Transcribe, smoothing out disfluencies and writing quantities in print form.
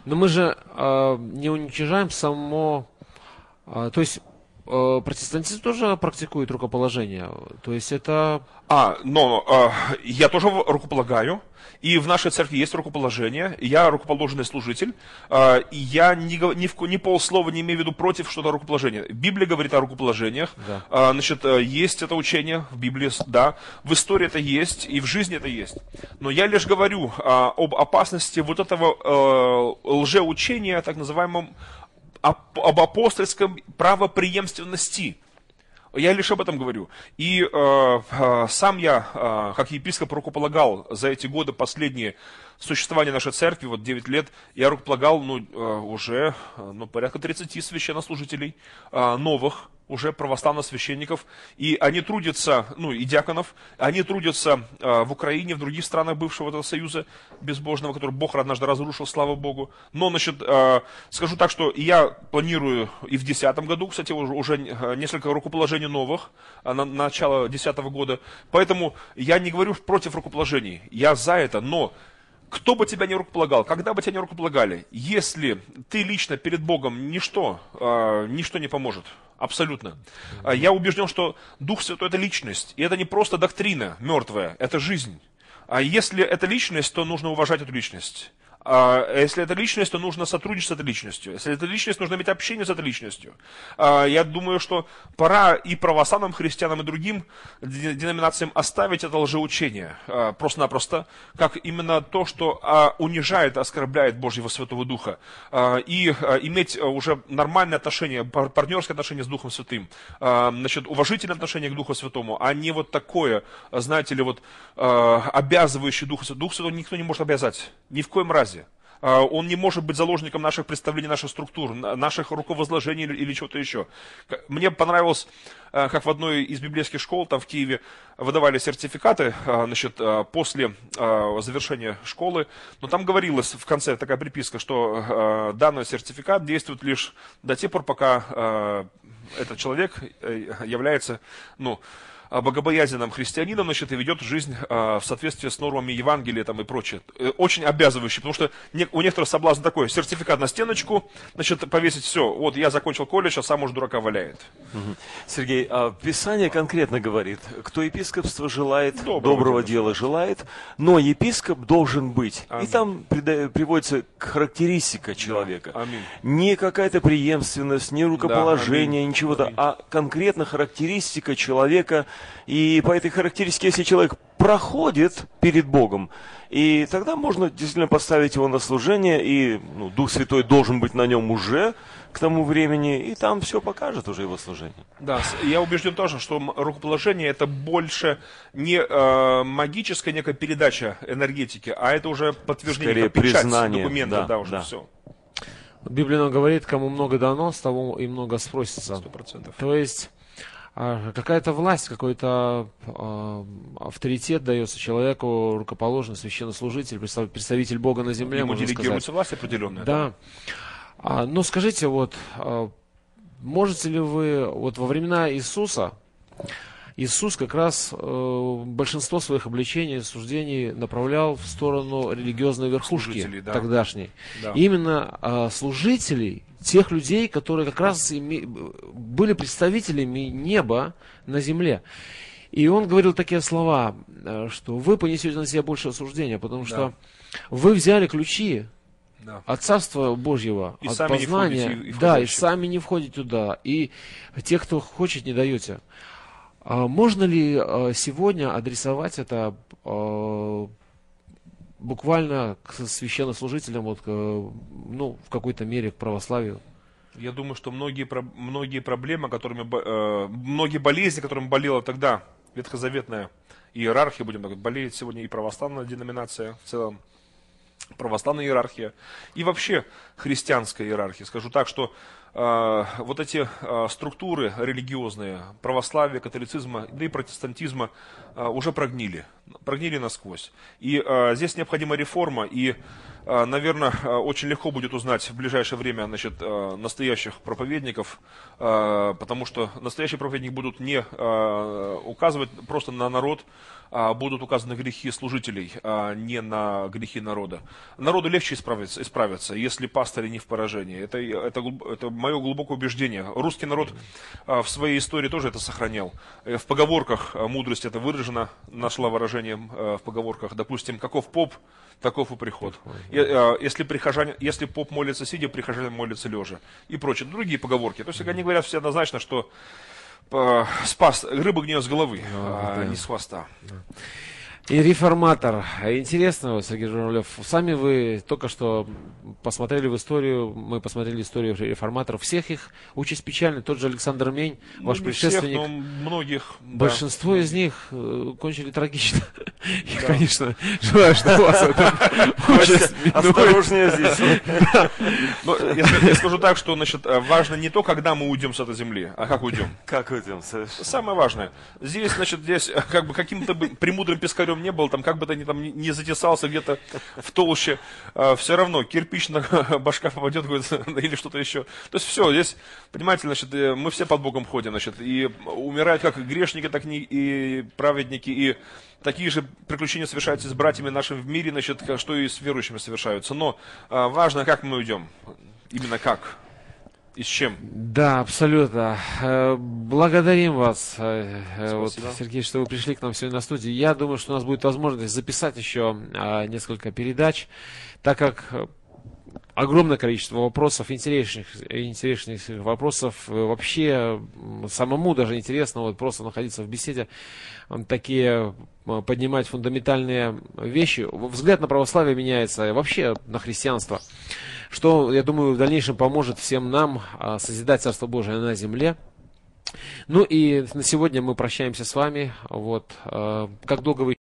Но мы же не уничижаем само... то есть протестантизм тоже практикует рукоположение. То есть это... Я тоже рукополагаю. И в нашей церкви есть рукоположение. Я рукоположенный служитель. И я ни полслова не имею в виду против что-то рукоположения. Библия говорит о рукоположениях. Да. Есть это учение в Библии, да. В истории это есть, и в жизни это есть. Но я лишь говорю об опасности вот этого лжеучения, так называемом, об апостольском правопреемственности. Я лишь об этом говорю. И сам я, как епископ, рукополагал за эти годы последние существования нашей церкви, 9 лет, я рукополагал уже порядка 30 священнослужителей новых, уже православных священников, и они трудятся, и диаконов, они трудятся в Украине, в других странах бывшего этого союза безбожного, который Бог однажды разрушил, слава Богу. Но, скажу так, что я планирую и в 2010 году, кстати, уже несколько рукоположений новых, на начало 2010 года, поэтому я не говорю против рукоположений, я за это, но кто бы тебя не рукополагал, когда бы тебя не рукополагали, если ты лично перед Богом ничто не поможет. Абсолютно. Я убежден, что Дух Святой – это личность, и это не просто доктрина мертвая, это жизнь. А если это личность, то нужно уважать эту личность. А если это личность, то нужно сотрудничать с этой личностью. Если это личность, нужно иметь общение с этой личностью. Я думаю, что пора и православным христианам, и другим деноминациям оставить это лжеучение. Просто-напросто, как именно то, что унижает, оскорбляет Божьего Святого Духа. И иметь уже нормальное отношение, партнерское отношение с Духом Святым. Уважительное отношение к Духу Святому, а не вот такое, знаете ли, обязывающее Духа Святого. Дух Святой никто не может обязать. Ни в коем разе. Он не может быть заложником наших представлений, наших структур, наших руковозложений или чего-то еще. Мне понравилось, как в одной из библейских школ там в Киеве выдавали сертификаты после завершения школы, но там говорилось в конце такая приписка, что данный сертификат действует лишь до тех пор, пока этот человек является, богобоязненным христианином, и ведет жизнь в соответствии с нормами Евангелия и прочее. Очень обязывающий, потому что у некоторых соблазн такой: сертификат на стеночку, повесить все, я закончил колледж, а сам уж дурака валяет. Сергей, Писание конкретно говорит, кто епископство желает, доброго дела желает, но епископ должен быть. Аминь. И там приводится характеристика человека. Да. Аминь. Не какая-то преемственность, не рукоположение, да, ничего-то, а конкретно характеристика человека. И по этой характеристике, если человек проходит перед Богом, и тогда можно действительно поставить его на служение, и Дух Святой должен быть на нем уже к тому времени, и там все покажет уже его служение. Да, я убежден тоже, что рукоположение — это больше не магическая некая передача энергетики, а это уже подтверждение, печать документа, уже все. Библия нам говорит, кому много дано, с того и много спросится. 100%. То есть какая-то власть, какой-то авторитет дается человеку, рукоположенный священнослужитель, представитель Бога на земле, ему делегируется власть определенная. Да. Но скажите, можете ли вы, во времена Иисуса, Иисус как раз большинство своих обличений, суждений направлял в сторону религиозной верхушки тогдашней. Да. Именно служителей, тех людей, которые как раз были представителями неба на земле. И он говорил такие слова, что вы понесете на себя больше осуждения, потому что вы взяли ключи от Царства Божьего, и от сами познания, и сами не входите туда, и те, кто хочет, не даете. Можно ли сегодня адресовать это буквально к священнослужителям, в какой-то мере к православию? Я думаю, что многие проблемы, многие болезни, которыми болела тогда ветхозаветная иерархия, будем так говорить, болеет сегодня и православная деноминация в целом, православная иерархия, и вообще христианская иерархия. Скажу так, что вот эти структуры религиозные, православия, католицизма, да и протестантизма уже прогнили насквозь. И здесь необходима реформа, и, наверное, очень легко будет узнать в ближайшее время, значит, настоящих проповедников, потому что настоящие проповедники будут не указывать просто на народ, а будут указаны грехи служителей, а не на грехи народа. Народу легче исправиться, если пастыри не в поражении. Это мое глубокое убеждение. Русский народ в своей истории тоже это сохранял. В поговорках мудрость это выражена, нашла выражение в поговорках. Допустим, каков поп, таков и приход. Если поп молится сидя, прихожане молятся лежа. И прочее. Другие поговорки. То есть они говорят все однозначно, что рыба гниет с головы, а не с хвоста. И реформатор. Интересно, вот, Сергей Журавлев, сами вы только что посмотрели в историю, мы посмотрели историю реформаторов. Всех их участь печальна. Тот же Александр Мень, ваш предшественник. Всех, но многих. Большинство из них кончили трагично. И, конечно, желаю, что у вас это участь осторожнее здесь. Я скажу так, что важно не то, когда мы уйдем с этой земли, а как уйдем. Как уйдем? Самое важное. Здесь как бы каким-то премудрым пескарем не был, там как бы ты не затесался где-то в толще, все равно кирпич на башка попадет или что-то еще. То есть все, здесь, понимаете, мы все под Богом ходим, и умирают как грешники, так и праведники, и такие же приключения совершаются с братьями нашими в мире, что и с верующими совершаются. Но важно, как мы уйдем, именно как. И с чем? Да, абсолютно. Благодарим вас, Сергей, что вы пришли к нам сегодня на студию. Я думаю, что у нас будет возможность записать еще несколько передач, так как огромное количество вопросов, интересных вопросов. Вообще, самому даже интересно вот просто находиться в беседе, такие поднимать фундаментальные вещи. Взгляд на православие меняется, вообще на христианство. Что, я думаю, в дальнейшем поможет всем нам созидать Царство Божие на земле. Ну и на сегодня мы прощаемся с вами. Вот. Как долго вы